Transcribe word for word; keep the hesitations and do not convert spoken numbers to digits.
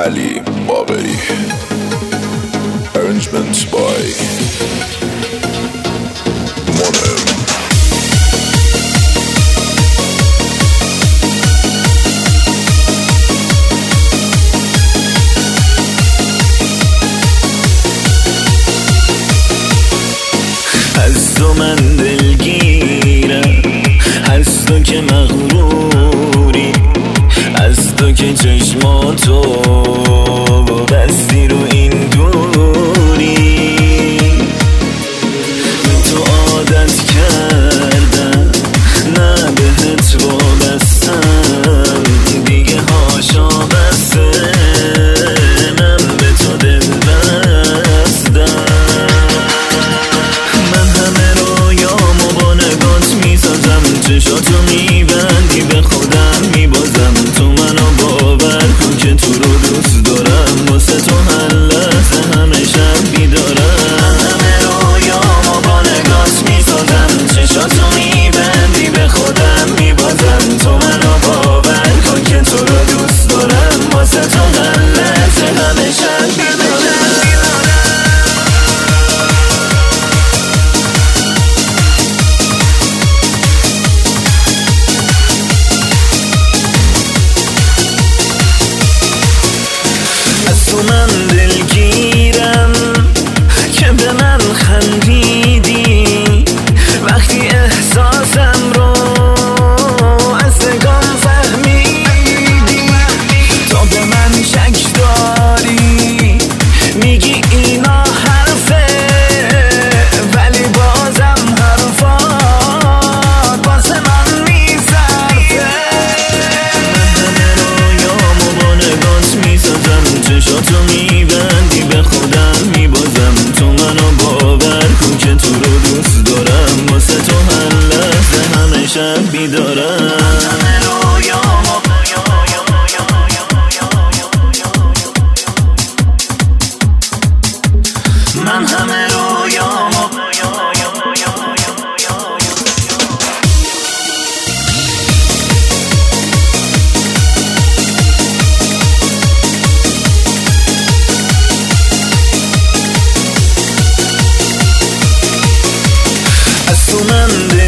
علی باقری. Arrangement by Monem. از تو من دلگیرم، از تو که مغروری، از تو که چشماتو بستی رو این دوری. به تو عادت کردم، نه بهت وابستم دیگه، هاشا بسته من به تو دل بستم. من همه رویامو با نگات میسازم، چشاتو میبندی به خودم میبازم. تو منو باور کن که تو رو دوست دارم، واسه تو هر لحظه همه شب بیدارم. من همه رویامو با نگات میسازم، چشاتو میبندی به خودم میبازم. تو منو باور کن که تو رو دوست دارم، واسه تو هر لحظه همه شب بیدارم. تو من دلگیرم که به من خندیدی، وقتی احساسم رو از نگام فهمیدی. تو به من شک داری، میگی اینا حرفه، ولی بازم حرفات واسه من میصرفه. من همه رویامو با نگات میسازم، چشاتو میبندی به خودم میبازم. تو منو باور کن که تو رو دوست دارم، واسه تو هر لحظه همه شب بیدارم. من همه رویامو از تو من